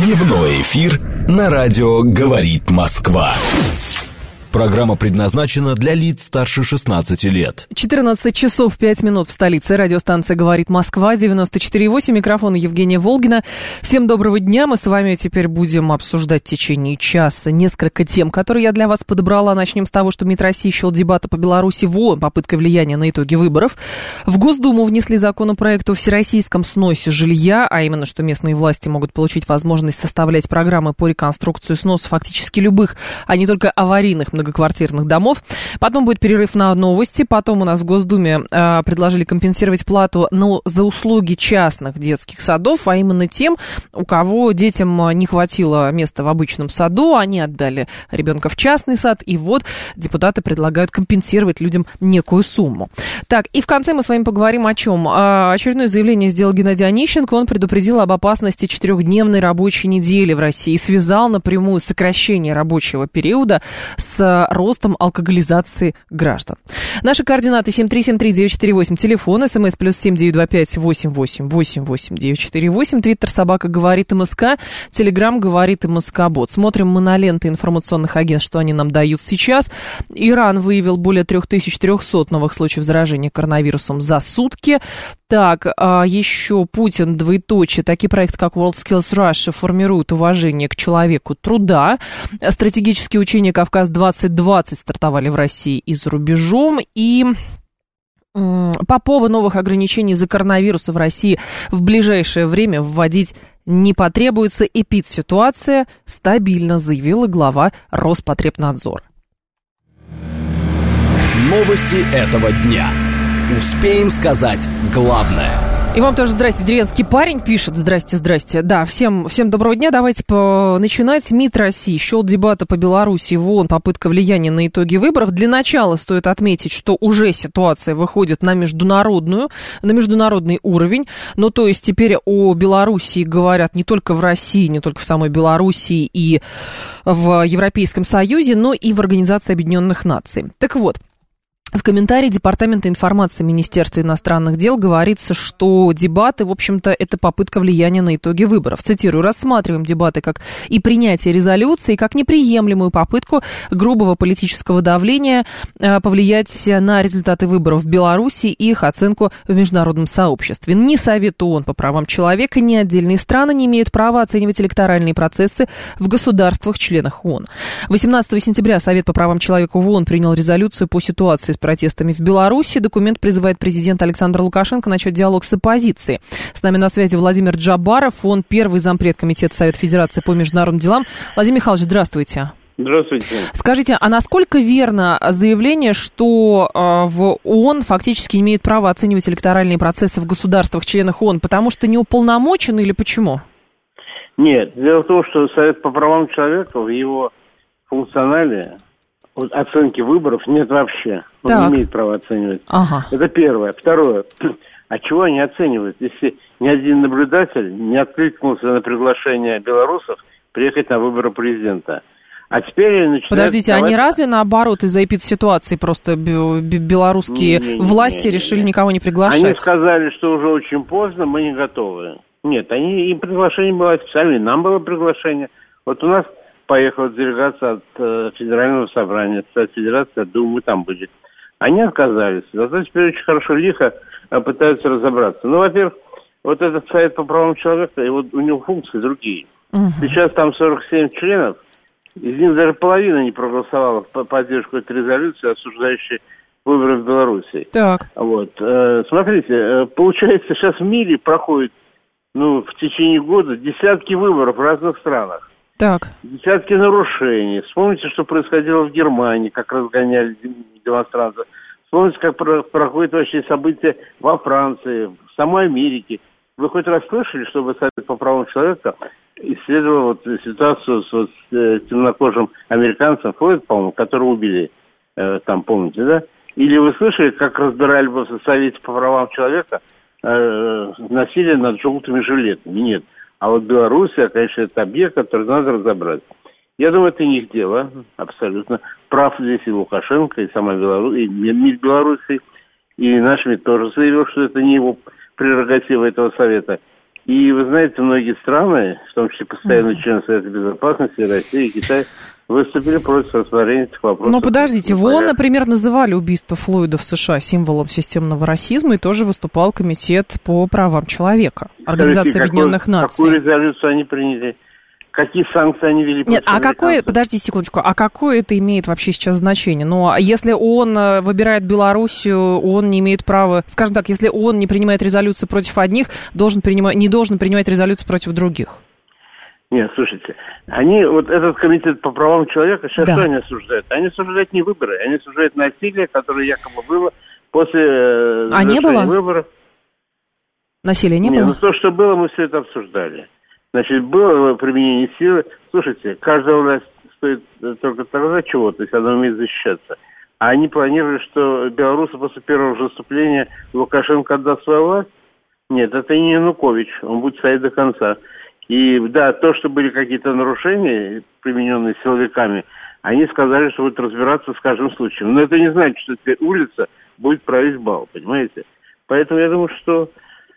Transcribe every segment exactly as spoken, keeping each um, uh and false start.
Дневной эфир на радио «Говорит Москва». Программа предназначена для лиц старше шестнадцати лет. четырнадцать часов пять минут в столице. Радиостанция «Говорит Москва», девяносто четыре и восемь. Микрофон Евгения Волгина. Всем доброго дня. Мы с вами теперь будем обсуждать в течение часа несколько тем, которые я для вас подобрала. Начнем с того, что МИД России счел дебаты по Беларуси в ООН попыткой влияния на итоги выборов. В Госдуму внесли законопроект о всероссийском сносе жилья, а именно, что местные власти могут получить возможность составлять программы по реконструкции сноса фактически любых, а не только аварийных многоквартирных домов. Потом будет перерыв на новости. Потом у нас в Госдуме э, предложили компенсировать плату ну, за услуги частных детских садов, а именно тем, у кого детям не хватило места в обычном саду, они отдали ребенка в частный сад, и вот депутаты предлагают компенсировать людям некую сумму. Так, и в конце мы с вами поговорим о чем. Э, очередное заявление сделал Геннадий Онищенко. Он предупредил об опасности четырехдневной рабочей недели в России и связал напрямую сокращение рабочего периода с ростом алкоголизации граждан. Наши координаты семь три семь три девять четыре восемь, телефон, смс плюс семь девять два пять восемь восемь восемь восемь девять четыре восемь, твиттер собака говорит МСК, телеграм говорит МСК Бот. Смотрим мы на ленты информационных агентств, что они нам дают сейчас. Иран выявил более три тысячи триста новых случаев заражения коронавирусом за сутки. Так, а еще Путин, двоеточие, такие проекты, как WorldSkills Russia, формируют уважение к человеку труда. Стратегические учения «Кавказ двадцать двадцать» стартовали в России и за рубежом. И Попова новых ограничений из-за коронавируса в России в ближайшее время вводить не потребуется. Эпидситуация стабильно, заявила глава Роспотребнадзора. Новости этого дня. Успеем сказать главное. И вам тоже здрасте, деревенский парень пишет. Здрасте, здрасте. Да, всем, всем доброго дня. Давайте по- начинать. МИД России счел дебаты по Беларуси в ООН, попытка влияния на итоги выборов. Для начала стоит отметить, что уже ситуация выходит на международную, на международный уровень. Ну, то есть теперь о Беларуси говорят не только в России, не только в самой Беларуси и в Европейском Союзе, но и в Организации Объединенных Наций. Так вот, в комментарии Департамента информации Министерства иностранных дел говорится, что дебаты, в общем-то, это попытка влияния на итоги выборов. Цитирую: рассматриваем дебаты как и принятие резолюции, как неприемлемую попытку грубого политического давления э, повлиять на результаты выборов в Беларуси и их оценку в международном сообществе. Ни Совет ООН по правам человека, ни отдельные страны не имеют права оценивать электоральные процессы в государствах-членах ООН. восемнадцатого сентября Совет по правам человека в ООН принял резолюцию по ситуации с протестами в Беларуси. Документ призывает президента Александра Лукашенко начать диалог с оппозицией. С нами на связи Владимир Джабаров, он первый зампред Комитета Совета Федерации по международным делам. Владимир Михайлович, здравствуйте. Здравствуйте. Скажите, а насколько верно заявление, что э, в ООН фактически имеет право оценивать электоральные процессы в государствах-членах ООН, потому что не уполномочен или почему? Нет, дело в том, что Совет по правам человека в его функционале вот оценки выборов нет вообще. Он так. не имеет права оценивать. Ага. Это первое. Второе. А чего они оценивают, если ни один наблюдатель не откликнулся на приглашение белорусов приехать на выборы президента? А теперь начинают... Подождите, давать... они разве наоборот из-за эпидситуации просто белорусские не, не, власти не, не, решили не. никого не приглашать? Они сказали, что уже очень поздно, мы не готовы. Нет, они, им приглашение было официально, нам было приглашение. Вот у нас поехала делегация от э, Федерального собрания, от Федерации, от Думы, мы там были. Они отказались. Зато теперь очень хорошо, лихо э, пытаются разобраться. Ну, во-первых, вот этот Совет по правам человека, и вот у него функции другие. Uh-huh. Сейчас там сорок семь членов, из них даже половина не проголосовала в поддержку этой резолюции, осуждающей выборы в Беларуси. Так. Вот. Э, смотрите, э, получается, сейчас в мире проходит, ну, в течение года десятки выборов в разных странах. Так. Десятки нарушений. Вспомните, что происходило в Германии, как разгоняли демонстрантов. Вспомните, как про- проходят вообще события во Франции, в самой Америке. Вы хоть раз слышали, чтобы Совет по правам человека исследовал вот ситуацию с, вот, с э, темнокожим американцем Флойд, по-моему, которого убили, э, там, помните, да? Или вы слышали, как разбирали бы в Совете по правам человека э, насилие над желтыми жилетами? Нет. А вот Белоруссия, конечно, это объект, который надо разобрать. Я думаю, это не их дело, абсолютно. Прав здесь и Лукашенко, и сама Беларусь, и МИД Беларуси, и наш МИД тоже заявил, что это не его прерогатива этого совета. И вы знаете, многие страны, в том числе постоянные uh-huh. члены Совета Безопасности, Россия и Китай, выступили против рассмотрения этих вопросов. Но подождите, в ООН, например, называли убийство Флойда в США символом системного расизма, и тоже выступал Комитет по правам человека, Организация Скажите, Объединенных какой, Наций. Какую резолюцию они приняли? Какие санкции они ввели? Нет, а какое, подождите секундочку, а какое это имеет вообще сейчас значение? Ну, если ООН выбирает Белоруссию, ООН не имеет права, скажем так, если ООН не принимает резолюцию против одних, должен принимать, не должен принимать резолюцию против других. Нет, слушайте, они, вот этот комитет по правам человека, сейчас да. что они осуждают? Они осуждают не выборы, они осуждают насилие, которое якобы было после а не было? выборов. Насилия не Нет, было? Ну, то, что было, мы все это обсуждали. Значит, было применение силы. Слушайте, каждая власть стоит только тогда чего-то, если она умеет защищаться. А они планировали, что белорусы после первого же выступления Лукашенко отдаст свою власть? Нет, это не Янукович, он будет стоять до конца. И да, то, что были какие-то нарушения, примененные силовиками, они сказали, что будут разбираться с каждым случаем. Но это не значит, что теперь улица будет править бал, понимаете? Поэтому я думаю, что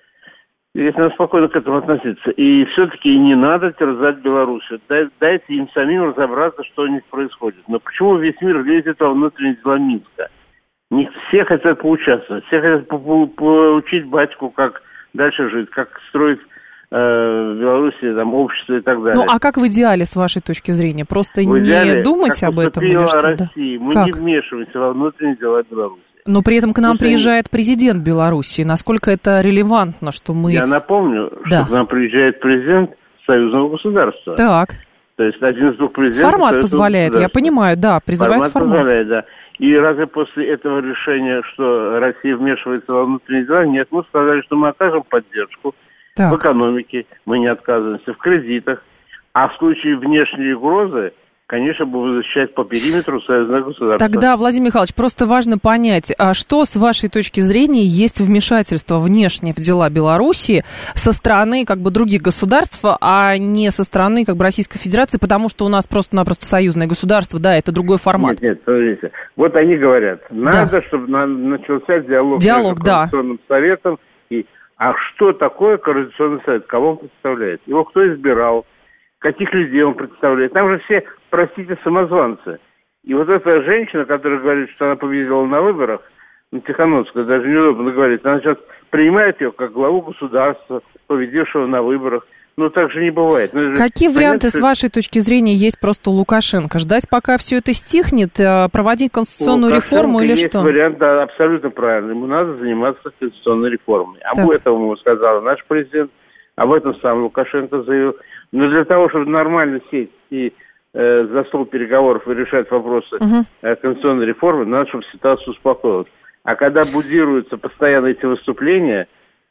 здесь надо спокойно к этому относиться. И все-таки не надо терзать Белоруссию. Дайте им самим разобраться, что у них происходит. Но почему весь мир лезет во внутренние дела Минска? Не все хотят поучаствовать. Все хотят поучить батьку, как дальше жить, как строить э, в Беларуси там, общество и так далее. Ну, а как в идеале, с вашей точки зрения? Просто в идеале, не думать об этом? Или что? Россия. Мы как? не вмешиваемся во внутренние дела Беларуси. Но при этом к нам Слушай, приезжает президент Беларуси. Насколько это релевантно, что мы... Я напомню, да. что к нам приезжает президент союзного государства. Так. То есть один из двух президентов... Формат позволяет, я понимаю, да, призывает формат. Формат позволяет, да. И разве после этого решения, что Россия вмешивается во внутренние дела, нет, мы сказали, что мы окажем поддержку так. в экономике, мы не отказываемся, в кредитах, а в случае внешней угрозы, конечно, будем защищать по периметру союзное государство. Тогда, Владимир Михайлович, просто важно понять, а что, с вашей точки зрения, есть вмешательство внешнее в дела Белоруссии со стороны как бы других государств, а не со стороны как бы Российской Федерации, потому что у нас просто-напросто союзное государство, да, это другой формат. Нет, нет, смотрите, вот они говорят, надо, да. чтобы на, начался диалог, диалог между да. Координационным советом и... А что такое Координационный совет? Кого он представляет? Его кто избирал? Каких людей он представляет? Там же все, простите, самозванцы. И вот эта женщина, которая говорит, что она победила на выборах, ну, Тихановская, даже неудобно говорить, она сейчас принимает ее как главу государства, победившего на выборах. Ну, так же не бывает. Ну, какие понятно, варианты, что... с вашей точки зрения, есть просто у Лукашенко? Ждать, пока все это стихнет, проводить конституционную реформу или есть что? Вариант, да, абсолютно правильный. Ему надо заниматься конституционной реформой. Об так. этом ему сказал наш президент, об этом сам Лукашенко заявил. Но для того, чтобы нормально сесть и э, за стол переговоров и решать вопросы uh-huh. э, конституционной реформы, надо, чтобы ситуация успокоилась. А когда будируются постоянно эти выступления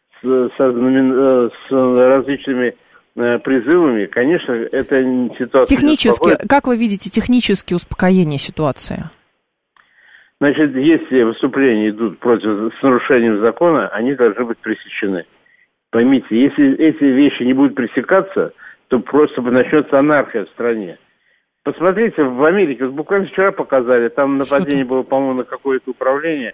с, со, э, с различными э, призывами, конечно, это ситуация... Технически, как вы видите технически успокоение ситуации? Значит, если выступления идут против, с нарушением закона, они должны быть пресечены. Поймите, если эти вещи не будут пресекаться, то просто начнется анархия в стране. Посмотрите, в Америке, буквально вчера показали, там нападение было, по-моему, на какое-то управление,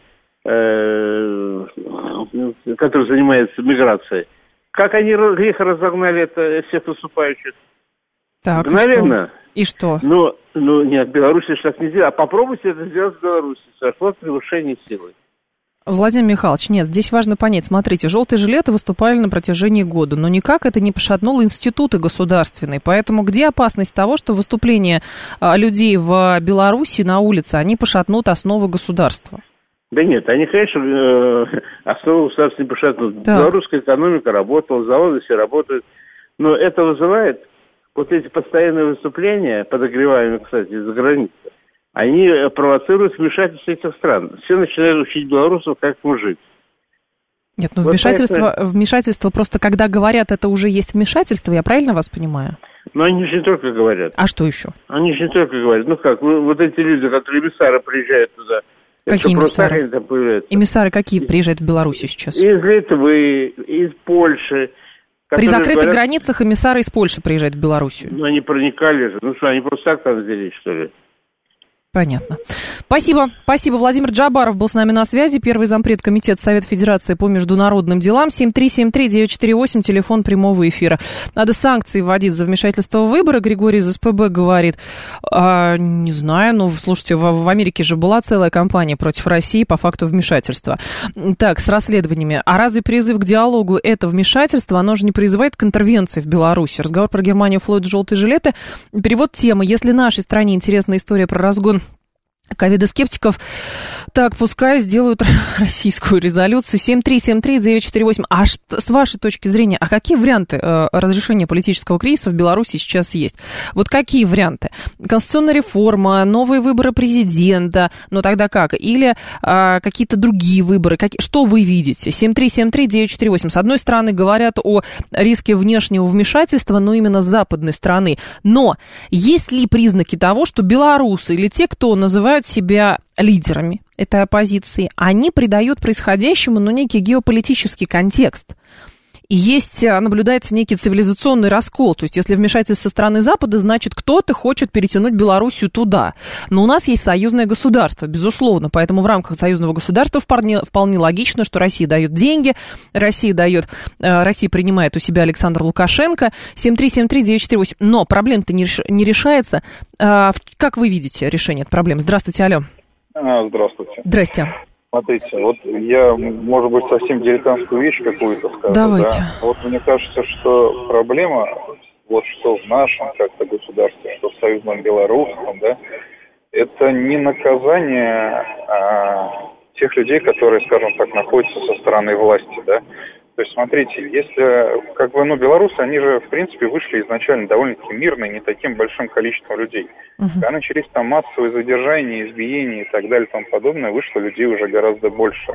э, которое занимается миграцией. Как они лихо разогнали это, всех выступающих? Так, мгновенно. И что? Ну, ну, нет, в Беларуси сейчас нельзя. А попробуйте это сделать в Беларуси. Сошло превышение силы. Владимир Михайлович, нет, здесь важно понять, смотрите, желтые жилеты выступали на протяжении года, но никак это не пошатнуло институты государственные, поэтому где опасность того, что выступления а, людей в Беларуси на улице, они пошатнут основы государства? Да нет, они, конечно, э, основы государства не пошатнут. Так. Белорусская экономика работала, заводы все работают, но это вызывает вот эти постоянные выступления, подогреваемые, кстати, из-за границы, они провоцируют вмешательство этих стран. Все начинают учить белорусов, как им жить. Нет, ну вот вмешательство, это... вмешательство просто, когда говорят, это уже есть вмешательство, я правильно вас понимаю? Но они же не только говорят. А что еще? Они же не только говорят. Ну как, ну, вот эти люди, которые эмиссары приезжают туда. Какие эмиссары? Эмиссары какие приезжают в Белоруссию сейчас? Из Литвы, из Польши. При закрытых говорят... границах эмиссары из Польши приезжают в Белоруссию. Ну они проникали же. Ну что, они просто так там взялись, что ли? Понятно. Спасибо. Спасибо. Владимир Джабаров был с нами на связи. Первый зампред Комитета Совета Федерации по международным делам. семь три семь три девять четыре восемь, телефон прямого эфира. Надо санкции вводить за вмешательство в выборы. Григорий из СПБ говорит. А, не знаю, ну, слушайте, в, в Америке же была целая кампания против России по факту вмешательства. Так, с расследованиями. А разве призыв к диалогу — это вмешательство? Оно же не призывает к интервенции в Беларуси. Разговор про Германию, Флойд, желтые жилеты. Перевод темы. Если нашей стране интересна история про разгон ковидоскептиков, так, пускай сделают российскую резолюцию. Семь три семь три девять четыре восемь. А что, с вашей точки зрения, а какие варианты э, разрешения политического кризиса в Беларуси сейчас есть? Вот какие варианты? Конституционная реформа, новые выборы президента, ну тогда как? Или э, какие-то другие выборы? Как, что вы видите? Семь три семь три девять четыре восемь. С одной стороны, говорят о риске внешнего вмешательства, но именно с западной стороны. Но есть ли признаки того, что белорусы или те, кто называют себя лидерами этой оппозиции, они придают происходящему, ну, некий геополитический контекст. И есть, наблюдается некий цивилизационный раскол. То есть, если вмешательство со стороны Запада, значит, кто-то хочет перетянуть Белоруссию туда. Но у нас есть союзное государство, безусловно. Поэтому в рамках союзного государства вполне, вполне логично, что Россия дает деньги, Россия дает, Россия принимает у себя Александра Лукашенко. семь три семь три девять четыре восемь. Но проблема-то не, реш, не решается. Как вы видите решение этой проблемы? Здравствуйте, алло. А, здравствуйте. Здрасте. Смотрите, вот я, может быть, совсем дилетантскую вещь какую-то скажу. Давайте. Да? Вот мне кажется, что проблема, вот что в нашем как-то государстве, что в союзном белорусском, да, это не наказание а, тех людей, которые, скажем так, находятся со стороны власти, да. То есть, смотрите, если, как бы, ну, белорусы, они же, в принципе, вышли изначально довольно-таки мирно, не таким большим количеством людей. Uh-huh. Когда начались там массовые задержания, избиения и так далее и тому подобное, вышло людей уже гораздо больше.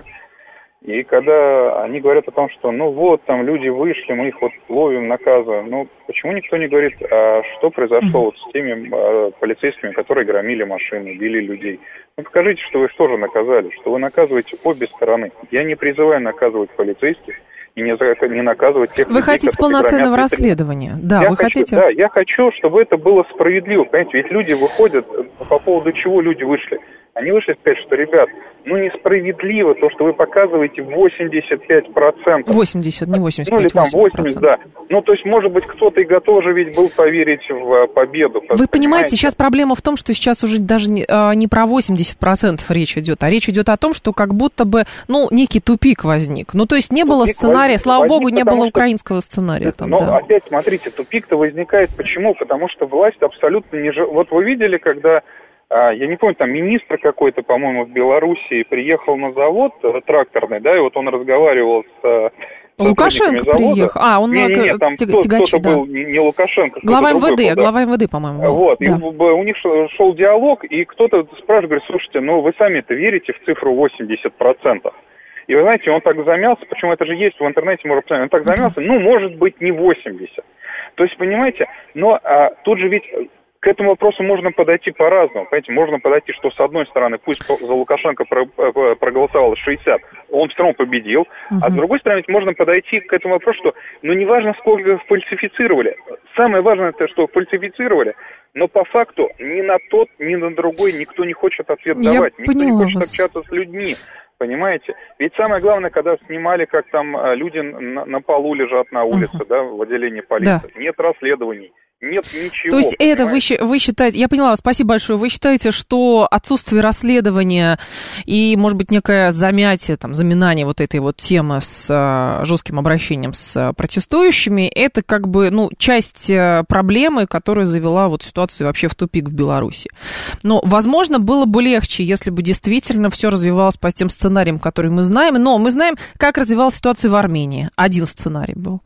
И когда они говорят о том, что, ну, вот, там люди вышли, мы их вот ловим, наказываем, ну, почему никто не говорит, а что произошло uh-huh. вот с теми а, полицейскими, которые громили машины, били людей? Ну, покажите, что вы их тоже наказали, что вы наказываете обе стороны. Я не призываю наказывать полицейских, и не, не наказывать тех Вы людей, хотите полноценного расследования? Да, я вы хочу, хотите? Да, я хочу, чтобы это было справедливо. Понимаете, ведь люди выходят, по поводу чего люди вышли? Они вышли сказать, что, ребят, ну несправедливо то, что вы показываете восемьдесят пять процентов. восемьдесят, не восемьдесят пять, ну или там восемьдесят, да. Ну, то есть, может быть, кто-то и готов же ведь был поверить в победу. Вы понимаете, сейчас проблема в том, что сейчас уже даже не, не про восемьдесят процентов речь идет, а речь идет о том, что как будто бы, ну, некий тупик возник. Ну, то есть, не тупик было сценария, возник, слава возник, богу, не было украинского сценария. Там, но да. опять, смотрите, тупик-то возникает почему? Потому что власть абсолютно не... Вот вы видели, когда... Я не помню, там министр какой-то, по-моему, в Белоруссии приехал на завод тракторный, да, и вот он разговаривал с... Лукашенко приехал. А, он не, не, не, там тягачи, кто-то да. был, не, не Лукашенко. Глава МВД, был, да. глава МВД, по-моему. Был. Вот, да. и у них шел диалог, и кто-то спрашивает, говорит, слушайте, ну вы сами-то верите в цифру восемьдесят процентов? И вы знаете, он так замялся, почему это же есть в интернете, можно посмотреть, он так замялся, ну, может быть, не восемьдесят. То есть, понимаете, но а, тут же ведь... К этому вопросу можно подойти по-разному. Понимаете, можно подойти, что с одной стороны, пусть за Лукашенко проголосовало шестьдесят, он все равно победил, uh-huh. а с другой стороны, можно подойти к этому вопросу, что, ну, не важно, сколько фальсифицировали. Самое важное, это, что фальсифицировали, но по факту ни на тот, ни на другой никто не хочет ответ Я давать, никто не хочет вас. общаться с людьми. Понимаете? Ведь самое главное, когда снимали, как там люди на, на полу лежат на улице, uh-huh. да, в отделении полиции, да. Нет расследований. Нет ничего. То есть это вы, вы считаете, я поняла вас, спасибо большое, вы считаете, что отсутствие расследования и, может быть, некое замятие, там, заминание вот этой вот темы с а, жестким обращением с протестующими, это как бы, ну, часть проблемы, которая завела вот ситуацию вообще в тупик в Беларуси. Но, возможно, было бы легче, если бы действительно все развивалось по тем сценариям, которые мы знаем, но мы знаем, как развивалась ситуация в Армении. Один сценарий был.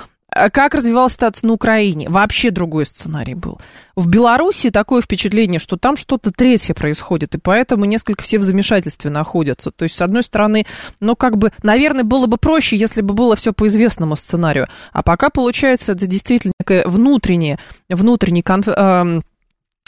Как развивалась ситуация на Украине? Вообще другой сценарий был. В Беларуси такое впечатление, что там что-то третье происходит, и поэтому несколько все в замешательстве находятся. То есть, с одной стороны, ну, как бы, наверное, было бы проще, если бы было все по известному сценарию. А пока, получается, это действительно такое внутреннее, внутренний конф...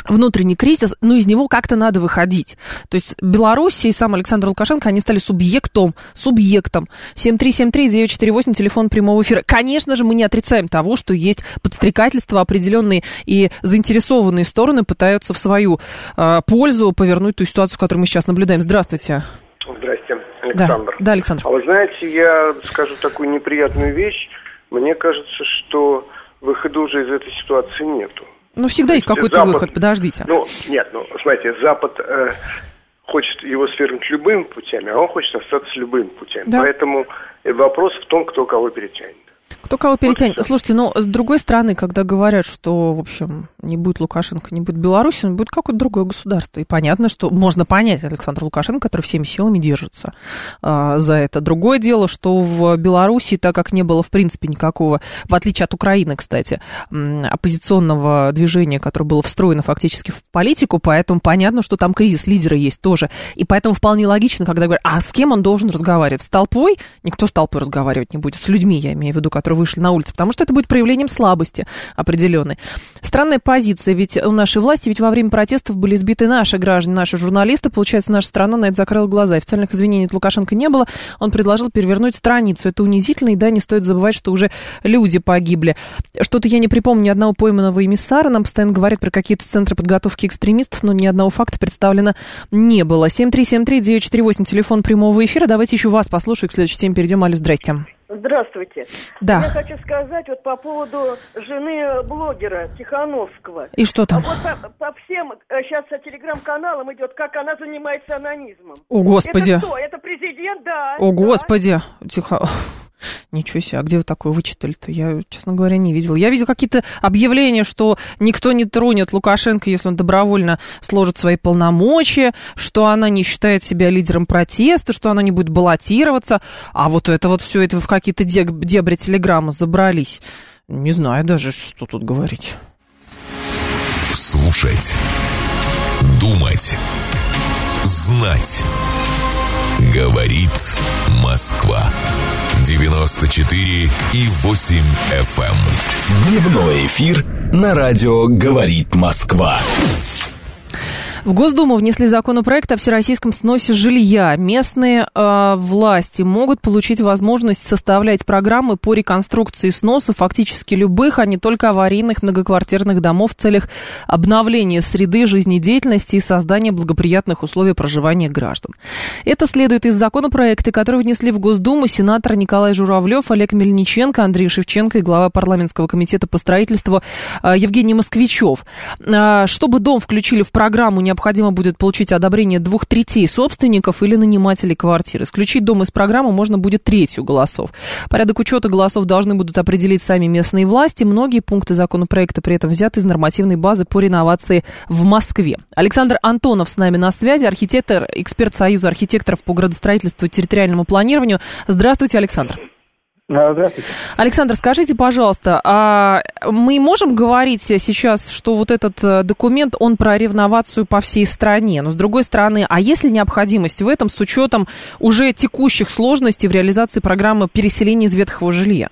внутренний кризис, но из него как-то надо выходить. То есть Беларусь и сам Александр Лукашенко, они стали субъектом, субъектом. семь три семь три девять четыре восемь, телефон прямого эфира. Конечно же, мы не отрицаем того, что есть подстрекательство, определенные и заинтересованные стороны пытаются в свою э, пользу повернуть ту ситуацию, которую мы сейчас наблюдаем. Здравствуйте. Здрасте, Александр. Да, да, Александр. А вы знаете, я скажу такую неприятную вещь. Мне кажется, что выхода уже из этой ситуации нету. Ну, всегда То есть какой-то Запад, выход, подождите. Ну, нет, ну, смотрите, Запад э, хочет его свергнуть любыми путями, а он хочет остаться любыми путями. Да. Поэтому вопрос в том, кто кого перетянет. Кто кого перетянет. Вот. Слушайте, но с другой стороны, когда говорят, что, в общем, не будет Лукашенко, не будет Беларуси, будет какое-то другое государство. И понятно, что можно понять Александра Лукашенко, который всеми силами держится а, за это. Другое дело, что в Беларуси, так как не было, в принципе, никакого, в отличие от Украины, кстати, оппозиционного движения, которое было встроено фактически в политику, поэтому понятно, что там кризис лидера есть тоже. И поэтому вполне логично, когда говорят, а с кем он должен разговаривать? С толпой? Никто с толпой разговаривать не будет. С людьми, я имею в виду, которые вышли на улицу, потому что это будет проявлением слабости определенной. Странная позиция, ведь у нашей власти, ведь во время протестов были сбиты наши граждане, наши журналисты, получается, наша страна на это закрыла глаза. Официальных извинений от Лукашенко не было, он предложил перевернуть страницу. Это унизительно, и да, не стоит забывать, что уже люди погибли. Что-то я не припомню ни одного пойманного эмиссара, нам постоянно говорят про какие-то центры подготовки экстремистов, но ни одного факта представлено не было. семь три семь три девять четыре восемь, телефон прямого эфира. Давайте еще вас послушаю, к следующей теме перейдем. Алло, здрасте. Здравствуйте. Да. Я хочу сказать вот по поводу жены блогера Тихановского. И что там? А вот по, по всем сейчас телеграм-каналам идет, как она занимается анонизмом. О, Господи. Это кто? Это президент, да. О, да. Господи. Тихо. Ничего себе, а где вы такое вычитали-то? Я, честно говоря, не видела. Я видела какие-то объявления, что никто не тронет Лукашенко, если он добровольно сложит свои полномочия, что она не считает себя лидером протеста, что она не будет баллотироваться. А вот это вот все это в какие-то дебри телеграмма забрались. Не знаю даже, что тут говорить. Слушать. Думать. Знать. Говорит Москва. девяносто четыре и восемь эф эм. Дневной эфир на радио «Говорит Москва». В Госдуму внесли законопроект о всероссийском сносе жилья. Местные э, власти могут получить возможность составлять программы по реконструкции сноса фактически любых, а не только аварийных многоквартирных домов в целях обновления среды жизнедеятельности и создания благоприятных условий проживания граждан. Это следует из законопроекта, который внесли в Госдуму сенатор Николай Журавлев, Олег Мельниченко, Андрей Шевченко и глава парламентского комитета по строительству э, Евгений Москвичев. Э, чтобы дом включили в программу, необходимо будет получить одобрение двух третей собственников или нанимателей квартир. Исключить дом из программы можно будет третью голосов. Порядок учета голосов должны будут определить сами местные власти. Многие пункты законопроекта при этом взяты из нормативной базы по реновации в Москве. Александр Антонов с нами на связи, архитектор, эксперт Союза архитекторов по градостроительству и территориальному планированию. Здравствуйте, Александр. Здравствуйте. Александр, скажите, пожалуйста, а мы можем говорить сейчас, что вот этот документ, он про реновацию по всей стране? Но с другой стороны, а есть ли необходимость в этом с учетом уже текущих сложностей в реализации программы переселения из ветхого жилья?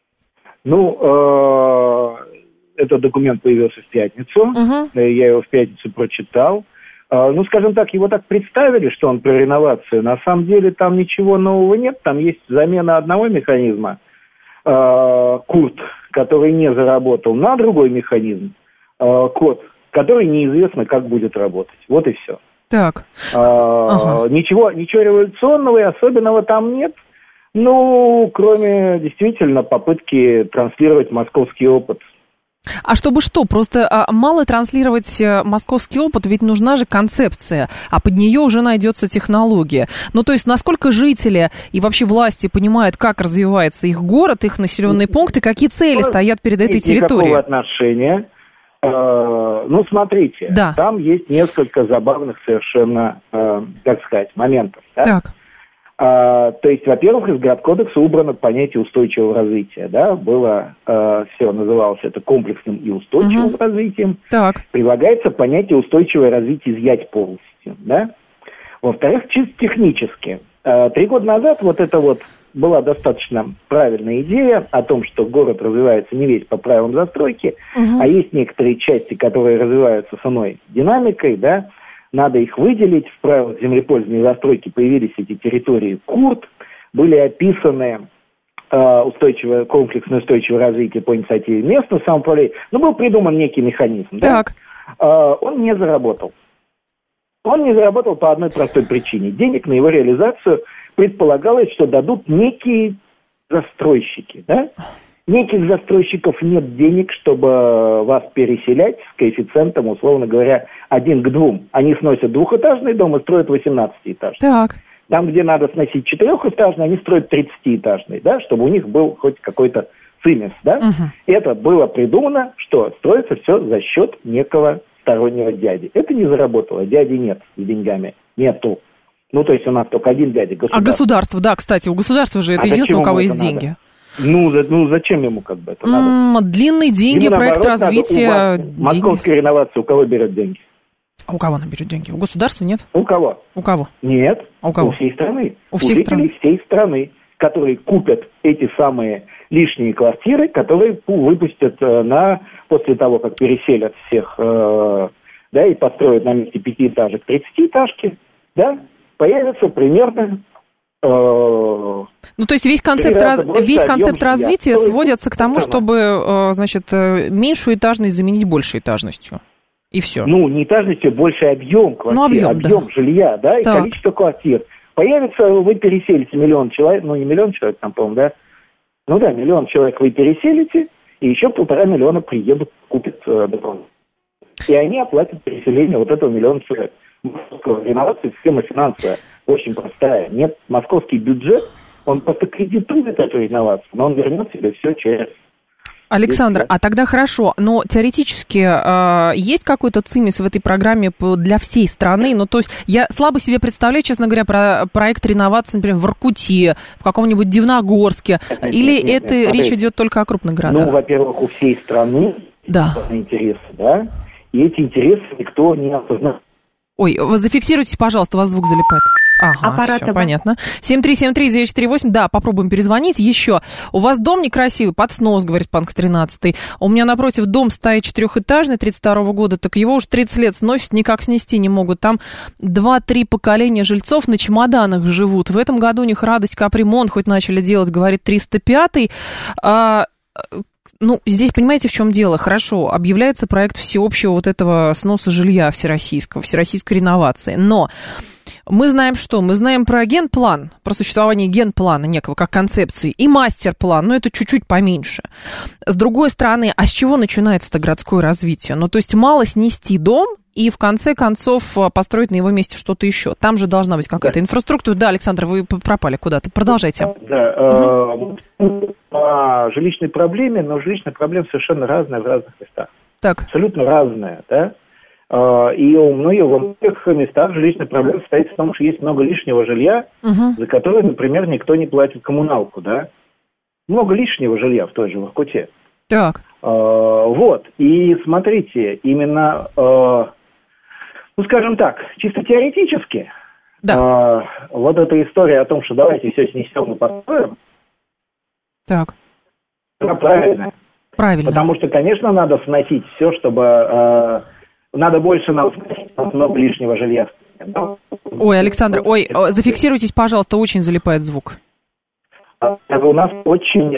Ну, этот документ появился в пятницу. Угу. Я его в пятницу прочитал. Ну, скажем так, его так представили, что он про реновацию. На самом деле там ничего нового нет. Там есть замена одного механизма, э, КУРТ, который не заработал, на другой механизм, э, КОД, который неизвестно, как будет работать. Вот и все. Так. Э, ага. Ничего, ничего революционного и особенного там нет. Ну, кроме действительно попытки транслировать московский опыт. А чтобы что? Просто а, мало транслировать московский опыт, ведь нужна же концепция, а под нее уже найдется технология. Ну, то есть, насколько жители и вообще власти понимают, как развивается их город, их населенные пункты, какие цели стоят перед этой территорией? Никакого отношения. Э, ну, смотрите, да. Там есть несколько забавных совершенно, э, как сказать, моментов. Да? Так. А, то есть, во-первых, из Градкодекса убрано понятие устойчивого развития, да, было, э, все называлось это комплексным и устойчивым угу. развитием. Так. Прилагается понятие устойчивое развитие изъять полностью, да. Во-вторых, чисто технически. Э, три года назад вот эта вот была достаточно правильная идея о том, что город развивается не весь по правилам застройки, угу. а есть некоторые части, которые развиваются с иной динамикой, да, надо их выделить. В правилах землепользования и застройки появились эти территории КУРТ, были описаны э, устойчивое, комплексное устойчивое развитие по инициативе местного самоуправления, но был придуман некий механизм. Так. Да? Э, он не заработал. Он не заработал по одной простой причине. Денег на его реализацию предполагалось, что дадут некие застройщики, да? Неких застройщиков нет денег, чтобы вас переселять с коэффициентом, условно говоря, один к двум. Они сносят двухэтажный дом и строят восемнадцатиэтажный. Так. Там, где надо сносить четырехэтажный, они строят тридцатиэтажный, да, чтобы у них был хоть какой-то цимес, да. Угу. Это было придумано, что строится все за счет некого стороннего дяди. Это не заработало, дяди нет с деньгами, нету. Ну, то есть у нас только один дядя, государство. А государство, да, кстати, у государства же это а единственное, у кого есть деньги. Надо? Ну, ну, зачем ему как бы это mm, надо? Длинные деньги, ему, проект наоборот, развития. Деньги. Московская реновация у кого берет деньги? А у кого она берет деньги? У государства нет? У кого? У кого? Нет. А у кого? У всей страны. У, у всей жителей страны. всей страны, которые купят эти самые лишние квартиры, которые выпустят на, после того, как переселят всех, э, да, и построят на месте пятиэтажек тридцатиэтажки, да, появится примерно... Ну, то есть весь концепт, раз, весь концепт развития сводится к тому, чтобы, значит, меньшую этажность заменить большей этажностью. И все. Ну, не этажностью, больше объем квартир, ну, объем, объем да. жилья, да, и так. количество квартир. Появится, вы переселите миллион человек, ну, не миллион человек, там, по-моему, да? Ну, да, миллион человек вы переселите, и еще полтора миллиона приедут, купят э, дополнительно. И они оплатят переселение вот этого миллиона человек. Реновация система финансовая очень простая. Нет, московский бюджет, он просто кредитует эту реновацию, но он вернет себе все через... Александр, а тогда хорошо, но теоретически э, есть какой-то цимис в этой программе для всей страны? Ну, то есть я слабо себе представляю, честно говоря, про проект реновации, например, в Воркуте, в каком-нибудь Дивногорске, нет, или нет, нет, это нет, речь идет только о крупных городах? Ну, во-первых, у всей страны да. интересы, да, и эти интересы никто не осознает. Ой, вы зафиксируйтесь, пожалуйста, у вас звук залипает. Ага, Аппарат, все, понятно. семь три семь три девять четыре восемь, да, попробуем перезвонить. Еще. У вас дом некрасивый, под снос, говорит Панк тринадцатый. У меня напротив дом стоит четырехэтажный, тридцать второго года, так его уж тридцать лет сносят, никак снести не могут. Там два-три поколения жильцов на чемоданах живут. В этом году у них радость, капремонт хоть начали делать, говорит триста пятый. А... Ну, здесь, понимаете, в чем дело? Хорошо, объявляется проект всеобщего вот этого сноса жилья всероссийского, всероссийской реновации, но мы знаем что? Мы знаем про генплан, про существование генплана некого как концепции, и мастер-план, но это чуть-чуть поменьше. С другой стороны, а с чего начинается-то городское развитие? Ну, то есть мало снести дом и в конце концов построить на его месте что-то еще. Там же должна быть какая-то да. инфраструктура. Да, Александр, вы пропали куда-то. Продолжайте. Да, угу. По жилищной проблеме, но жилищная проблема совершенно разная в разных местах. Так. Абсолютно разная, да. И у многих, во многих местах жилищная проблема состоит в том, что есть много лишнего жилья, угу. за которое, например, никто не платит коммуналку, да. Много лишнего жилья в той же Воркуте. Так. Вот. И смотрите, именно, ну, скажем так, чисто теоретически, да. вот эта история о том, что давайте все снесем и построим, так. она правильная. Правильно. Потому что, конечно, надо сносить все, чтобы... Э, надо больше нам сносить, много лишнего жилья. Ой, Александр, ой, зафиксируйтесь, пожалуйста, очень залипает звук. У нас очень...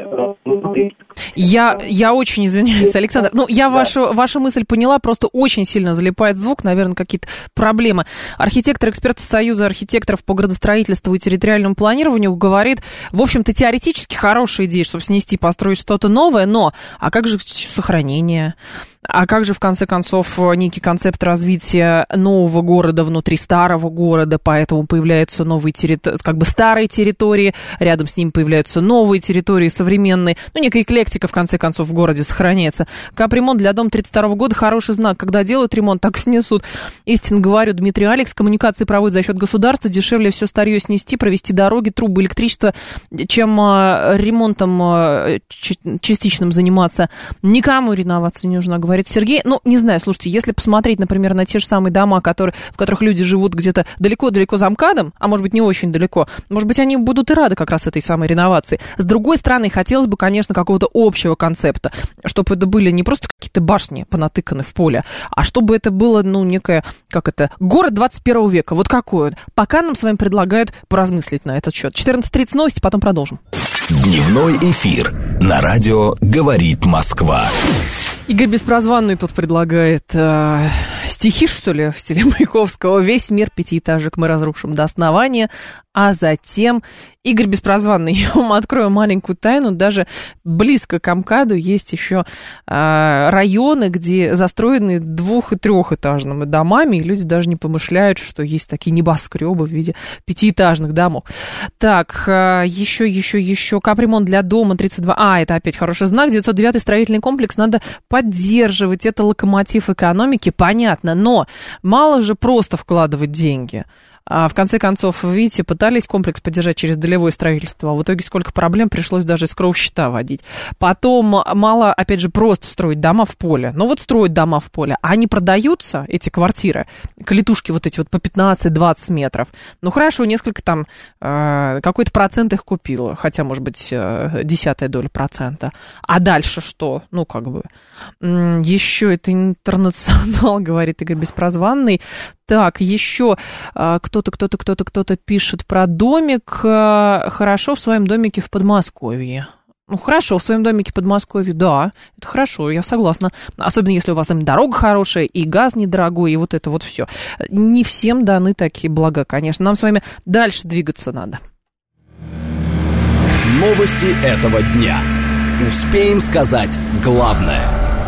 Я, я очень извиняюсь, Александр. Ну, я да. вашу, вашу мысль поняла, просто очень сильно залипает звук, наверное, какие-то проблемы. Архитектор, эксперт Союза архитекторов по градостроительству и территориальному планированию говорит, в общем-то, теоретически хорошая идея, чтобы снести, построить что-то новое, но а как же сохранение? А как же, в конце концов, некий концепт развития нового города внутри старого города, поэтому появляются новые территории, как бы старые территории, рядом с ними появляются новые территории, современные, ну, некая эклектика, в конце концов, в городе сохраняется. Капремонт для дома тридцать второго года хороший знак. Когда делают ремонт, так снесут. Истинно говорю, Дмитрий Алекс, коммуникации проводят за счет государства, дешевле все старье снести, провести дороги, трубы, электричество, чем ремонтом частичным заниматься. Никому реновация не нужна, говорит говорит Сергей. Ну, не знаю, слушайте, если посмотреть, например, на те же самые дома, которые, в которых люди живут где-то далеко-далеко за МКАДом, а может быть, не очень далеко, может быть, они будут и рады как раз этой самой реновации. С другой стороны, хотелось бы, конечно, какого-то общего концепта, чтобы это были не просто какие-то башни понатыканы в поле, а чтобы это было, ну, некое, как это, город двадцать первого века. Вот какой он. Пока нам с вами предлагают поразмыслить на этот счет. четырнадцать тридцать новости, потом продолжим. Дневной эфир на радио «Говорит Москва». Игорь Беспрозванный тут предлагает э, стихи, что ли, в стиле Маяковского. «Весь мир пятиэтажек мы разрушим до основания». А затем Игорь Беспрозванный, я вам открою маленькую тайну, даже близко к МКАДу есть еще э, районы, где застроены двух- и трехэтажными домами, и люди даже не помышляют, что есть такие небоскребы в виде пятиэтажных домов. Так, э, еще, еще, еще, капремонт для дома тридцать два. А, это опять хороший знак. девятьсот девятый строительный комплекс надо поддерживать. Это локомотив экономики, понятно, но мало же просто вкладывать деньги. А в конце концов, видите, пытались комплекс поддержать через долевое строительство, а в итоге сколько проблем пришлось даже из кроу-счета водить. Потом мало, опять же, просто строить дома в поле. Ну вот строить дома в поле, а они продаются, эти квартиры, калитушки вот эти вот по пятнадцать-двадцать метров. Ну хорошо, несколько там, э, какой-то процент их купила, хотя, может быть, э, десятая доля процента. А дальше что? Ну как бы, еще это интернационал, говорит Игорь Беспрозванный. Так, еще а, кто-то, кто-то, кто-то, кто-то пишет про домик. А, хорошо в своем домике в Подмосковье. Ну, хорошо, в своем домике в Подмосковье, да, это хорошо, я согласна. Особенно, если у вас там дорога хорошая, и газ недорогой, и вот это вот все. Не всем даны такие блага, конечно. Нам с вами дальше двигаться надо. Новости этого дня. Успеем сказать главное.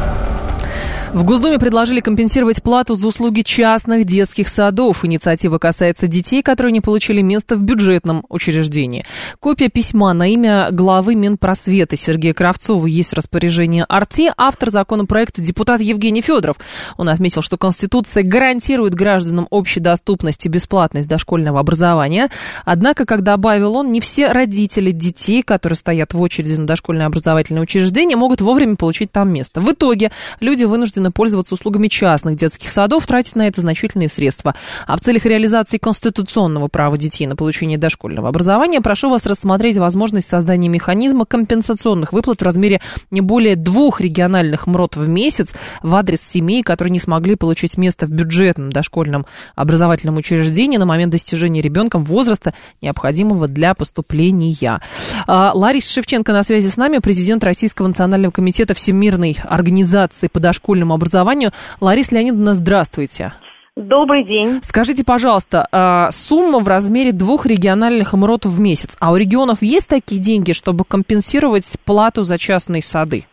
В Госдуме предложили компенсировать плату за услуги частных детских садов. Инициатива касается детей, которые не получили место в бюджетном учреждении. Копия письма на имя главы Минпросвета Сергея Кравцова есть в распоряжении АРТИ. Автор законопроекта депутат Евгений Федоров. Он отметил, что Конституция гарантирует гражданам общей доступность и бесплатность дошкольного образования. Однако, как добавил он, не все родители детей, которые стоят в очереди на дошкольное образовательное учреждение, могут вовремя получить там место. В итоге люди вынуждены пользоваться услугами частных детских садов, тратить на это значительные средства. А в целях реализации конституционного права детей на получение дошкольного образования прошу вас рассмотреть возможность создания механизма компенсационных выплат в размере не более двух региональных МРОТ в месяц в адрес семей, которые не смогли получить место в бюджетном дошкольном образовательном учреждении на момент достижения ребенком возраста, необходимого для поступления. Лариса Шевченко на связи с нами, президент Российского национального комитета Всемирной организации по дошкольному образованию. Лариса Леонидовна, здравствуйте. Добрый день. Скажите, пожалуйста, сумма в размере двух региональных МРОТ в месяц. А у регионов есть такие деньги, чтобы компенсировать плату за частные сады?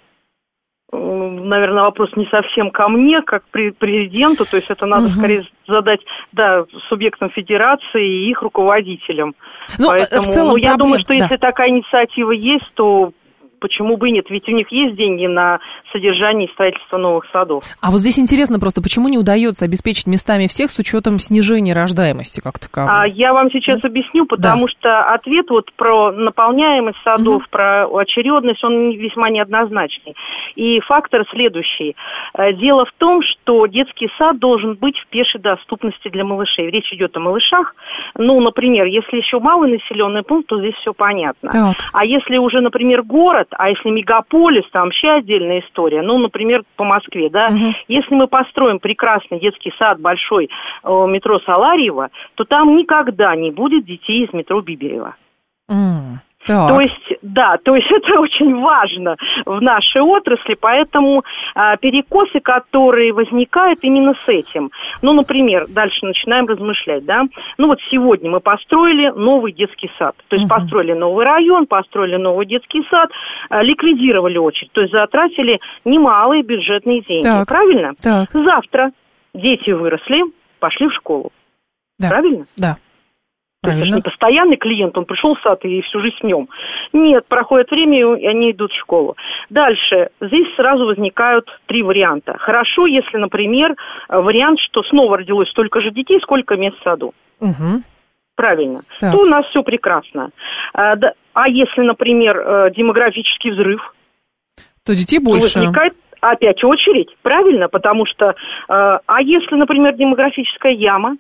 Наверное, вопрос не совсем ко мне, как президенту, то есть это надо угу. скорее задать, да, субъектам федерации и их руководителям. Ну, Поэтому, в целом, ну, я проблем... думаю, что да. если такая инициатива есть, то почему бы и нет? Ведь у них есть деньги на содержание и строительство новых садов. А вот здесь интересно просто, почему не удается обеспечить местами всех с учетом снижения рождаемости как таковой? А я вам сейчас да? объясню, потому да. что ответ вот про наполняемость садов, угу. про очередность, он весьма неоднозначный. И фактор следующий. Дело в том, что детский сад должен быть в пешей доступности для малышей. Речь идет о малышах. Ну, например, если еще малый населенный пункт, то здесь все понятно. Так. А если уже, например, город, а если мегаполис, там вообще отдельная история. Ну, например, по Москве, да. Угу. Если мы построим прекрасный детский сад большой э, метро Саларьево, то там никогда не будет детей из метро Биберева. Mm. Так. То есть, да, то есть это очень важно в нашей отрасли, поэтому а, перекосы, которые возникают именно с этим. Ну, например, дальше начинаем размышлять, да. Ну, вот сегодня мы построили новый детский сад. То есть, угу. построили новый район, построили новый детский сад, а, ликвидировали очередь. То есть, затратили немалые бюджетные деньги. Так. Правильно? Так. Завтра дети выросли, пошли в школу. Да. Правильно? Да. То есть это не постоянный клиент, он пришел в сад и всю жизнь с ним. Нет, проходит время, и они идут в школу. Дальше, здесь сразу возникают три варианта. Хорошо, если, например, вариант, что снова родилось столько же детей, сколько мест в саду. Угу. Правильно. Так. То у нас все прекрасно. А, да, а если, например, демографический взрыв, то детей больше. Возникает опять очередь, правильно? Потому что, э, а если, например, демографическая яма?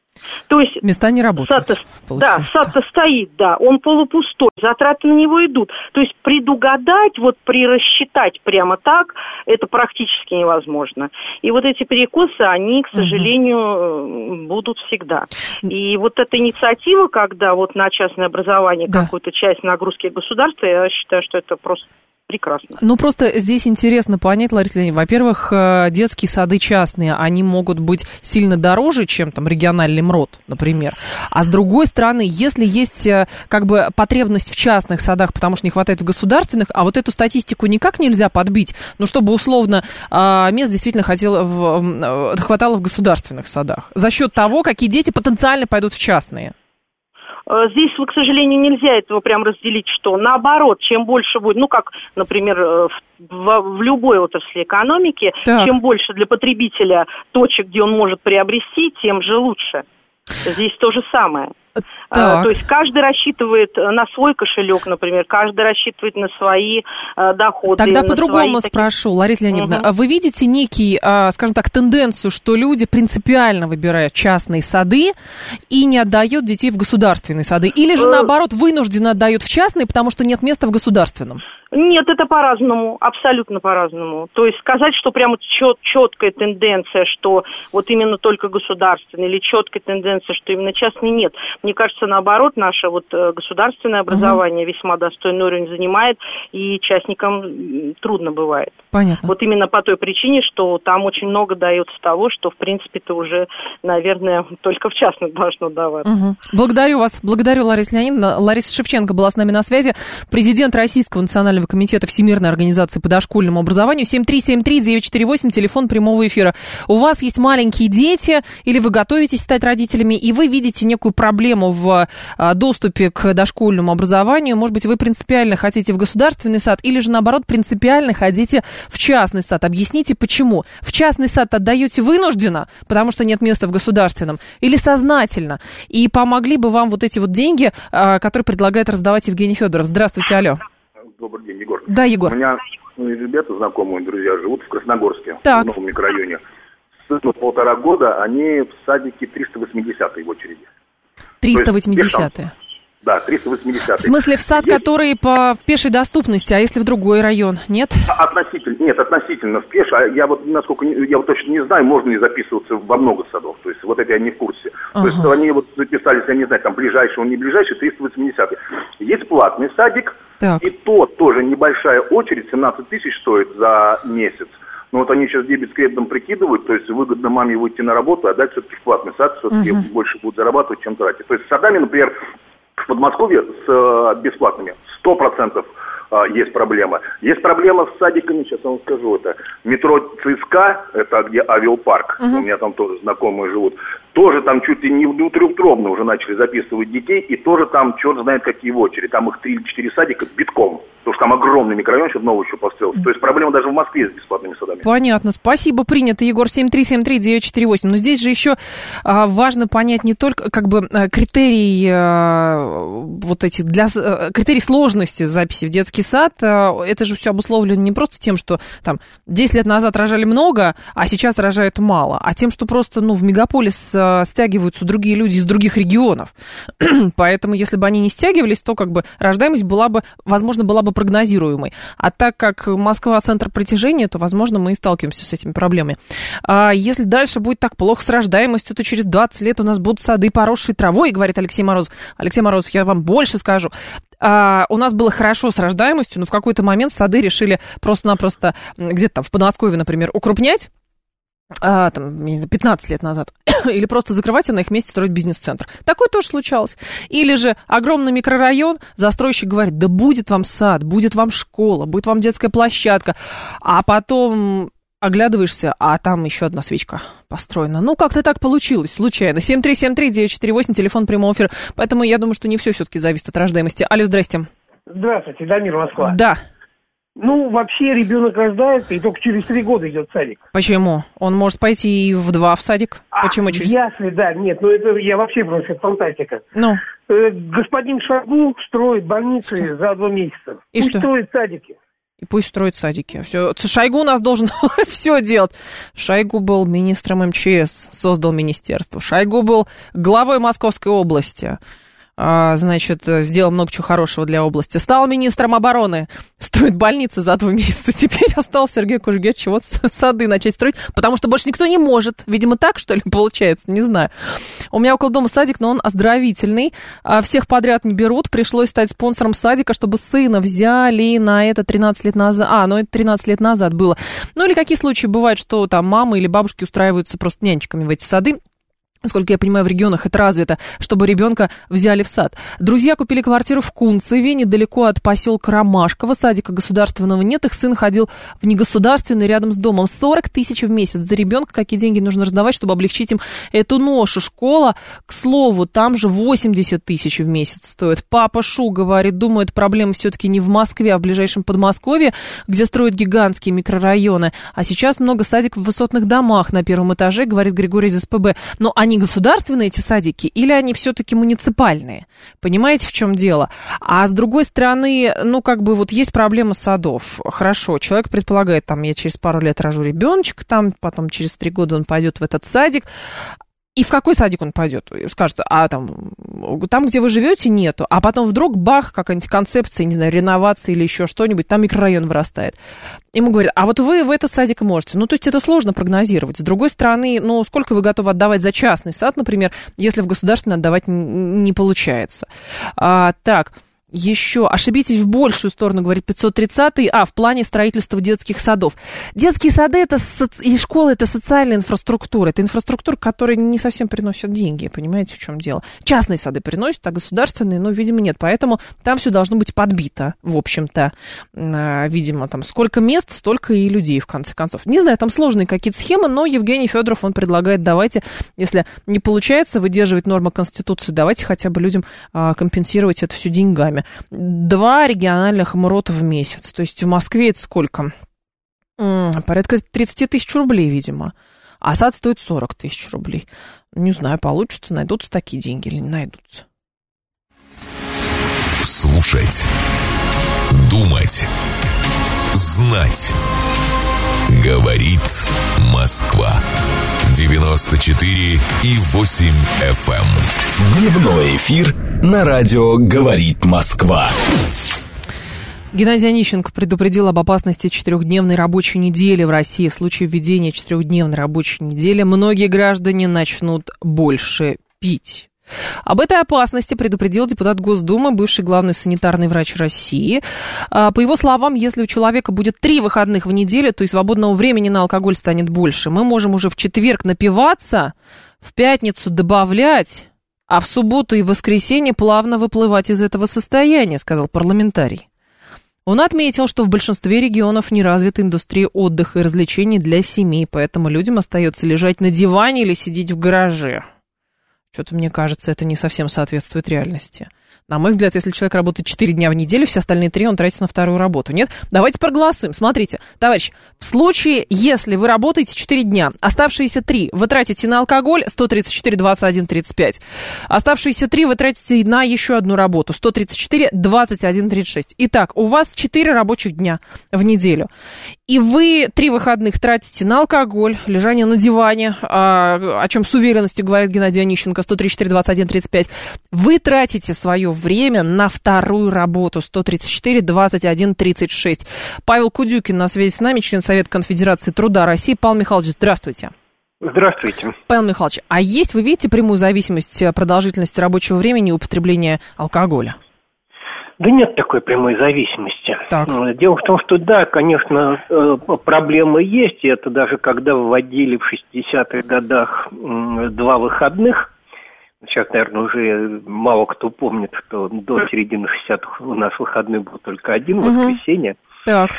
То есть места не работают, сад, да, сад-то стоит, да, он полупустой, затраты на него идут. То есть предугадать, вот прирассчитать прямо так, это практически невозможно. И вот эти перекосы, они, к сожалению, угу. будут всегда. И вот эта инициатива, когда вот на частное образование да. какую-то часть нагрузки государства, я считаю, что это просто... прекрасно. Ну, просто здесь интересно понять, Лариса Леонидовна, во-первых, детские сады частные, они могут быть сильно дороже, чем там региональный МРОТ, например. А с другой стороны, если есть как бы потребность в частных садах, потому что не хватает в государственных, а вот эту статистику никак нельзя подбить, ну, чтобы условно мест действительно хотело в, хватало в государственных садах, за счет того, какие дети потенциально пойдут в частные. Здесь, к сожалению, нельзя этого прям разделить, что наоборот, чем больше будет, ну, как, например, в, в любой отрасли экономики, так. чем больше для потребителя точек, где он может приобрести, тем же лучше. Здесь то же самое. А, то есть каждый рассчитывает на свой кошелек, например, каждый рассчитывает на свои а, доходы. Тогда по-другому спрошу, такие... Лариса Леонидовна, угу. вы видите некий, а, скажем так, тенденцию, что люди принципиально выбирают частные сады и не отдают детей в государственные сады? Или же, наоборот, вынужденно отдают в частные, потому что нет места в государственном? Нет, это по-разному, абсолютно по-разному. То есть сказать, что прямо чет, четкая тенденция, что вот именно только государственный, или четкая тенденция, что именно частный, нет. Мне кажется, наоборот, наше вот государственное образование угу. весьма достойный уровень занимает, и частникам трудно бывает. Понятно. Вот именно по той причине, что там очень много дается того, что, в принципе-то, уже, наверное, только в частных должно даваться. Угу. Благодарю вас. Благодарю, Лариса Леонидовна. Лариса Шевченко была с нами на связи, президент Российского национального комитета Всемирной организации по дошкольному образованию. семь три семь три девять четыре восемь, телефон прямого эфира. У вас есть маленькие дети, или вы готовитесь стать родителями, и вы видите некую проблему в доступе к дошкольному образованию. Может быть, вы принципиально хотите в государственный сад, или же, наоборот, принципиально хотите в частный сад. Объясните, почему. В частный сад отдаете вынужденно, потому что нет места в государственном, или сознательно? И помогли бы вам вот эти вот деньги, которые предлагает раздавать Евгений Федоров. Здравствуйте, алло. Добрый день, Егор. Да, Егор. У меня ребята, знакомые, друзья, живут в Красногорске, так. в новом микрорайоне. Сыну полтора года, они в садике триста восьмидесятый в очереди. триста восьмидесятый? Да, триста восьмидесятый. В смысле, в сад, есть... который по в пешей доступности, а если в другой район, нет? Относительно, нет, относительно в пешей. Я вот, насколько, я вот точно не знаю, можно ли записываться во много садов. То есть, вот это я не в курсе. Ага. То есть, они вот записались, я не знаю, там, ближайший, он не ближайший, триста восьмидесятый. Есть платный садик, так. и тот тоже небольшая очередь, семнадцать тысяч стоит за месяц. Но вот они сейчас дебет с кредитом прикидывают, то есть выгодно маме выйти на работу, а дать все-таки в платный сад, все-таки угу. больше будут зарабатывать, чем тратить. То есть с садами, например, в Подмосковье с э, бесплатными сто процентов э, есть проблема. Есть проблема с садиками, сейчас я вам скажу, это метро ЦСКА, это где авиапарк, угу. у меня там тоже знакомые живут. Тоже там чуть ли не двухтрехтробно уже начали записывать детей, и тоже там черт знает какие в очереди. Там их три или четыре садика битком, потому что там огромный микрорайон, чтобы новый еще построился. То есть проблема даже в Москве с бесплатными садами. Понятно, спасибо, принято, Егор. Семь три семь три девять четыре восемь. Но здесь же еще а, важно понять не только как бы критерий а, вот этих для а, критерий сложности записи в детский сад. А, это же все обусловлено не просто тем, что там десять лет назад рожали много, а сейчас рожают мало, а тем, что просто ну в мегаполис стягиваются другие люди из других регионов. Поэтому, если бы они не стягивались, то как бы рождаемость была бы, возможно, была бы прогнозируемой. А так как Москва центр притяжения, то, возможно, мы и сталкиваемся с этими проблемами. А если дальше будет так плохо с рождаемостью, то через двадцать лет у нас будут сады, поросшие травой, говорит Алексей Морозов. Алексей Морозов, я вам больше скажу. А, у нас было хорошо с рождаемостью, но в какой-то момент сады решили просто-напросто где-то там в Подмосковье, например, укрупнять. А, там, пятнадцать лет назад, или просто закрывать и на их месте строить бизнес-центр. Такое тоже случалось. Или же огромный микрорайон, застройщик говорит, да будет вам сад, будет вам школа, будет вам детская площадка, а потом оглядываешься, а там еще одна свечка построена. Ну, как-то так получилось, случайно. семь три семь три девять четыре восемь, телефон прямого эфира. Поэтому я думаю, что не все все-таки зависит от рождаемости. Алло, здрасте. Здравствуйте, Дамир, Москва. Да. Ну, вообще ребенок рождается, и только через три года идет в садик. Почему? Он может пойти и в два в садик? А, Почему через... ясли, да, нет, ну это я вообще просто фантастика. Ну? Э, господин Шойгу строит больницы что? За два месяца. И Пусть что? строит садики. И пусть строят садики. Все. Шойгу у нас должен все делать. Шойгу был министром эм че эс, создал министерство. Шойгу был главой Московской области. Значит, сделал много чего хорошего для области. Стал министром обороны, строит больницы за два месяца. Теперь остался Сергей Кужугетович вот сады начать строить, потому что больше никто не может. Видимо, так, что ли, получается, не знаю. У меня около дома садик, но он оздоровительный. Всех подряд не берут. Пришлось стать спонсором садика, чтобы сына взяли на это тринадцать лет назад. А, ну это тринадцать лет назад было. Ну или какие случаи бывают, что там мамы или бабушки устраиваются просто нянечками в эти сады. Насколько я понимаю, в регионах это развито, чтобы ребенка взяли в сад. Друзья купили квартиру в Кунцеве, недалеко от поселка Ромашково. Садика государственного нет, их сын ходил в негосударственный рядом с домом. сорок тысяч в месяц за ребенка. Какие деньги нужно раздавать, чтобы облегчить им эту ношу? Школа, к слову, там же восемьдесят тысяч в месяц стоит. Папа Шу говорит, думаю, эта проблема все-таки не в Москве, а в ближайшем Подмосковье, где строят гигантские микрорайоны. А сейчас много садиков в высотных домах на первом этаже, говорит Григорий из эс пэ бэ. Но они государственные, эти садики, или они все-таки муниципальные? Понимаете, в чем дело? А с другой стороны, ну, как бы вот есть проблема садов. Хорошо, человек предполагает, там, я через пару лет рожу ребеночка, там, потом через три года он пойдет в этот садик. И в какой садик он пойдет? Скажет, а там, там, где вы живете, нету. А потом вдруг бах, какая-нибудь концепция, не знаю, реновации или еще что-нибудь, там микрорайон вырастает. Ему говорят, а вот вы в этот садик можете. Ну, то есть это сложно прогнозировать. С другой стороны, ну, сколько вы готовы отдавать за частный сад, например, если в государственный отдавать не получается. А, так... Еще ошибитесь в большую сторону, говорит пятьсот тридцатый, а в плане строительства детских садов. Детские сады это соци... и школы это социальная инфраструктура. Это инфраструктура, которая не совсем приносит деньги, понимаете, в чем дело. Частные сады приносят, а государственные, ну, видимо, нет. Поэтому там все должно быть подбито, в общем-то. Видимо, там сколько мест, столько и людей, в конце концов. Не знаю, там сложные какие-то схемы, но Евгений Федоров, он предлагает, давайте, если не получается выдерживать нормы Конституции, давайте хотя бы людям компенсировать это все деньгами. Два региональных МРОТа в месяц. То есть в Москве это сколько? М-м, порядка тридцать тысяч рублей, видимо. А сад стоит сорок тысяч рублей. Не знаю, получится, найдутся такие деньги или не найдутся. Слушать. Думать. Знать. Говорит Москва. девяносто четыре и восемь эф эм. Дневной эфир на радио «Говорит Москва». Геннадий Онищенко предупредил об опасности четырехдневной рабочей недели в России. В случае введения четырехдневной рабочей недели многие граждане начнут больше пить. Об этой опасности предупредил депутат Госдумы, бывший главный санитарный врач России. По его словам, если у человека будет три выходных в неделю, то и свободного времени на алкоголь станет больше. Мы можем уже в четверг напиваться, в пятницу добавлять, а в субботу и воскресенье плавно выплывать из этого состояния, сказал парламентарий. Он отметил, что в большинстве регионов не развита индустрия отдыха и развлечений для семей, поэтому людям остается лежать на диване или сидеть в гараже. Что-то, мне кажется, это не совсем соответствует реальности. На мой взгляд, если человек работает четыре дня в неделю, все остальные три он тратит на вторую работу. Нет? Давайте проголосуем. Смотрите, товарищ, в случае, если вы работаете четыре дня, оставшиеся три вы тратите на алкоголь, сто тридцать четыре, двадцать один, тридцать пять. Оставшиеся три вы тратите на еще одну работу, сто тридцать четыре, двадцать один, тридцать шесть. Итак, у вас четыре рабочих дня в неделю. И вы три выходных тратите на алкоголь, лежание на диване, о чем с уверенностью говорит Геннадий Онищенко, сто тридцать четыре, двадцать один, тридцать пять. Вы тратите свое время на вторую работу, сто тридцать четыре, двадцать один, тридцать шесть. Павел Кудюкин на связи с нами, член Совета Конфедерации труда России. Павел Михайлович, здравствуйте. Здравствуйте. Павел Михайлович, а есть, вы видите, прямую зависимость продолжительности рабочего времени и употребления алкоголя? Да нет такой прямой зависимости. Так. Дело в том, что да, конечно, проблемы есть, и это даже когда вводили в шестидесятых годах два выходных, сейчас, наверное, уже мало кто помнит, что до середины шестидесятых у нас выходной был только один, угу. воскресенье. Так.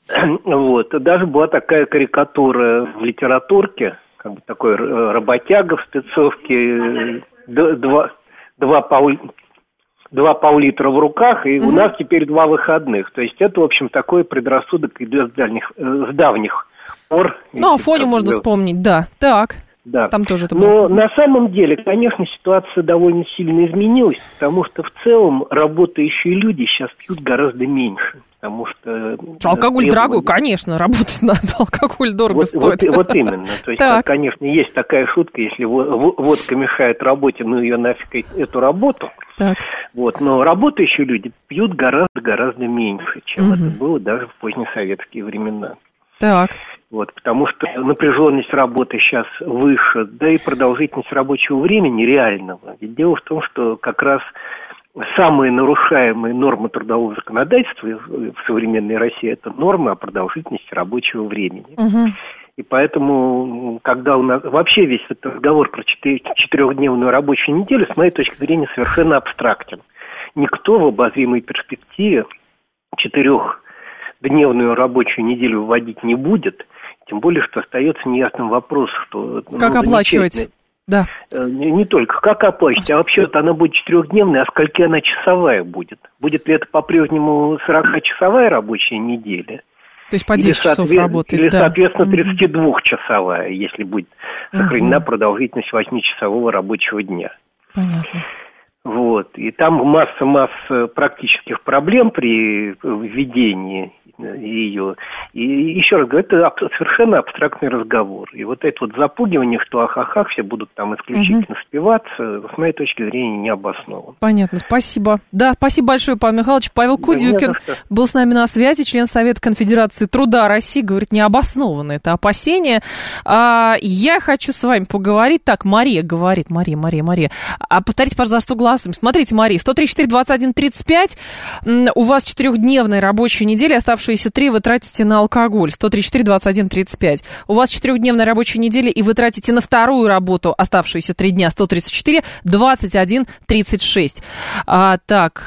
Вот, даже была такая карикатура в литературке, как бы такой работяга в спецовке, два, два пол... Два пол-литра в руках, и угу. у нас теперь два выходных. То есть это, в общем, такой предрассудок идет с, дальних, с давних пор. Ну, Афоню можно было вспомнить, да. Так, да. Там тоже это было. было. Но на самом деле, конечно, ситуация довольно сильно изменилась, потому что в целом работающие люди сейчас пьют гораздо меньше. потому что... Алкоголь требования... дорогой, конечно, работать надо, алкоголь дорого вот, стоит. Вот, вот именно, то есть, так. конечно, есть такая шутка, если водка мешает работе, ну ее нафиг эту работу, так. Вот, но работающие люди пьют гораздо-гораздо меньше, чем угу. это было даже в позднесоветские времена. Так. Вот, потому что напряженность работы сейчас выше, да и продолжительность рабочего времени реального. Ведь дело в том, что как раз самые нарушаемые нормы трудового законодательства в современной России – это нормы о продолжительности рабочего времени. Угу. И поэтому, когда у нас вообще весь этот разговор про четырехдневную рабочую неделю, с моей точки зрения, совершенно абстрактен. Никто в обозримой перспективе четырехдневную рабочую неделю вводить не будет, тем более, что остается неясным вопрос, что... Как ну, оплачивать? Да. Не, не только как оплачивать, а вообще-то она будет четырехдневной, а скольки она часовая будет? Будет ли это по-прежнему сорокачасовая рабочая неделя? То есть по десять или, часов работает, Или, да. соответственно, тридцатидвухчасовая, если будет сохранена uh-huh. продолжительность восьмичасового рабочего дня. Понятно. Вот. И там масса-масса практических проблем при введении ее. И еще раз говорю, это совершенно абстрактный разговор. И вот это вот запугивание, что ах-ах-ах, все будут там исключительно угу. спиваться, с моей точки зрения, не обоснован. Понятно, спасибо. Да, спасибо большое, Павел Михайлович. Павел Кудюкин да, был с нами на связи, член Совета Конфедерации труда России, говорит, необоснованно это опасение. А, я хочу с вами поговорить. Так, Мария говорит, Мария, Мария, Мария. А повторите, пожалуйста, голосом. Смотрите, Мария, сто тридцать четыре двадцать один тридцать пять. У вас четырехдневная рабочая неделя, оставшаяся три вы тратите на алкоголь. сто тридцать четыре двадцать один тридцать пять. У вас четырехдневная рабочая неделя, и вы тратите на вторую работу оставшиеся три дня. сто тридцать четыре двадцать один тридцать шесть. А, так,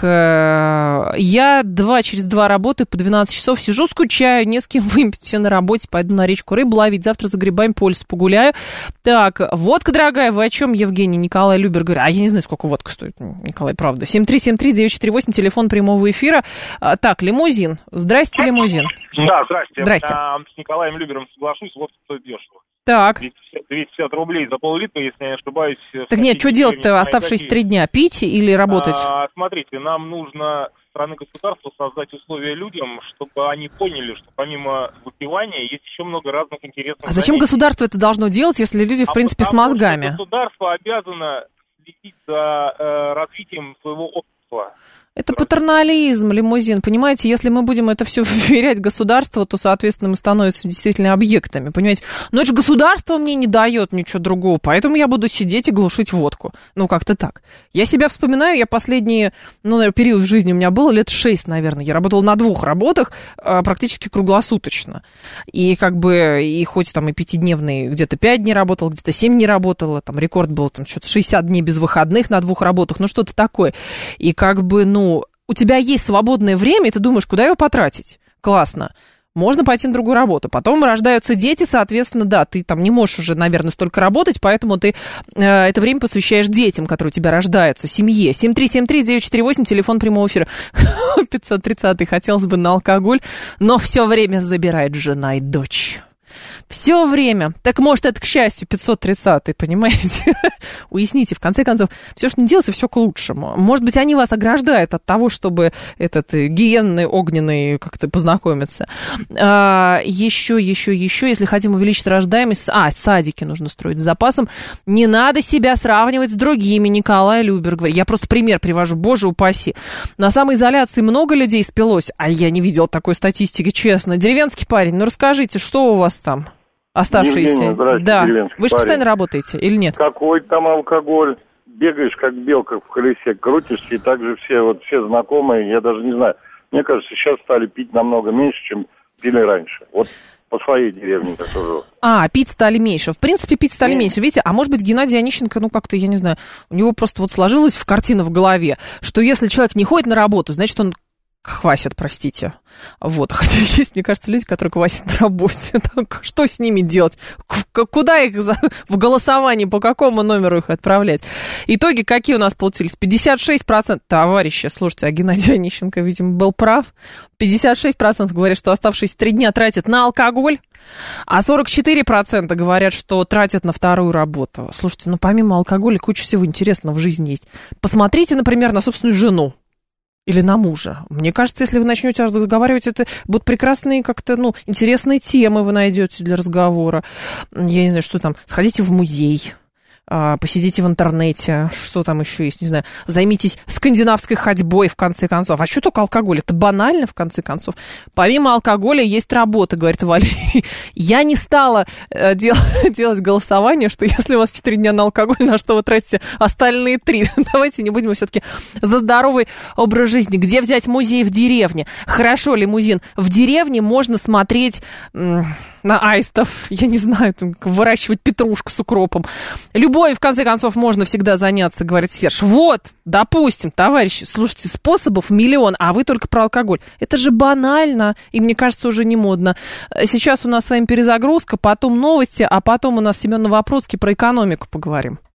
э, я два через два работаю по двенадцать часов, сижу, скучаю, не с кем выпить, все на работе, пойду на речку рыбу ловить, завтра за грибами по лесу погуляю. Так, водка дорогая, вы о чем, Евгений? Николай Любер говорит, а я не знаю, сколько водка стоит, Николай, правда. семь три семь три девять четыре восемь, телефон прямого эфира. А, так, лимузин. Здрасте, лимузин. Да, здрасте. Здрасте. А, с Николаем Любером соглашусь, водка стоит дешево. Так. двести пятьдесят рублей за пол-литра, если я не ошибаюсь. Так нет, что делать-то оставшиеся три дня? Пить или работать? А, смотрите, нам нужно со стороны государства создать условия людям, чтобы они поняли, что помимо выпивания есть еще много разных интересных А зачем занятий. Государство это должно делать, если люди, в а принципе, с мозгами? Государство обязано следить за э, развитием своего общества. Это патернализм, лимузин, понимаете, если мы будем это все вверять государству, то, соответственно, мы становимся действительно объектами, понимаете. Но это же государство мне не дает ничего другого, поэтому я буду сидеть и глушить водку. Ну, как-то так. Я себя вспоминаю, я последний, ну, наверное, период в жизни у меня было лет шесть, наверное. Я работала на двух работах практически круглосуточно. И как бы, и хоть там и пятидневный, где-то пять дней работала, где-то семь дней работала, там рекорд был там что-то шестьдесят дней без выходных на двух работах, ну, что-то такое. И как бы, ну, Ну, у тебя есть свободное время, и ты думаешь, куда его потратить? Классно. Можно пойти на другую работу. Потом рождаются дети, соответственно, да, ты там не можешь уже, наверное, столько работать, поэтому ты э, это время посвящаешь детям, которые у тебя рождаются, семье. семь три семь три девять четыре восемь, телефон прямого эфира. пятьсот тридцатый, хотелось бы на алкоголь, но все время забирает жена и дочь. Все время. Так может, это, к счастью, пятьсот тридцатый, понимаете? Уясните, в конце концов, все, что не делается, все к лучшему. Может быть, они вас ограждают от того, чтобы этот гиенный, огненный как-то познакомиться. А, еще, еще, еще, если хотим увеличить рождаемость... А, садики нужно строить с запасом. Не надо себя сравнивать с другими, Николай Любер говорит. Я просто пример привожу, боже упаси. На самоизоляции много людей спилось, а я не видел такой статистики, честно. Деревенский парень, ну расскажите, что у вас там? Оставшиеся. Евгений, да. Вы же парень. постоянно работаете или нет? Какой там алкоголь? Бегаешь, как белка в колесе, крутишься, и так же все, вот, все знакомые, я даже не знаю. Мне кажется, сейчас стали пить намного меньше, чем пили раньше. Вот по своей деревне я сужу. А, пить стали меньше. В принципе, пить стали меньше. Видите, а может быть, Геннадий Онищенко, ну, как-то, я не знаю, у него просто вот сложилась в картина в голове, что если человек не ходит на работу, значит, он квасят, простите. Вот. Хотя есть, мне кажется, люди, которые квасят на работе. Так, что с ними делать? К- куда их за... в голосовании, по какому номеру их отправлять? Итоги какие у нас получились? пятьдесят шесть процентов. Товарищи, слушайте, а Геннадий Онищенко, видимо, был прав. пятьдесят шесть процентов говорят, что оставшиеся три дня тратят на алкоголь, а сорок четыре процента говорят, что тратят на вторую работу. Слушайте, ну помимо алкоголя куча всего интересного в жизни есть. Посмотрите, например, на собственную жену. Или на мужа. Мне кажется, если вы начнете разговаривать, это будут прекрасные как-то, ну, интересные темы вы найдете для разговора. Я не знаю, что там, сходите в музей, посидите в интернете, что там еще есть, не знаю, займитесь скандинавской ходьбой, в конце концов. А что только алкоголь? Это банально, в конце концов. Помимо алкоголя есть работа, говорит Валерий. Я не стала э, дел- делать голосование, что если у вас четыре дня на алкоголь, на что вы тратите остальные три? Давайте не будем все-таки за здоровый образ жизни. Где взять музей в деревне? Хорошо, лимузин. В деревне можно смотреть м- на аистов, я не знаю, там, выращивать петрушку с укропом. Любой, в конце концов, можно всегда заняться, говорит Серж. Вот, допустим, товарищи, слушайте, способов миллион, а вы только про алкоголь. Это же банально, и мне кажется, уже не модно. Сейчас у нас с вами перезагрузка, потом новости, а потом у нас Семен Новопроцкий про экономику поговорим.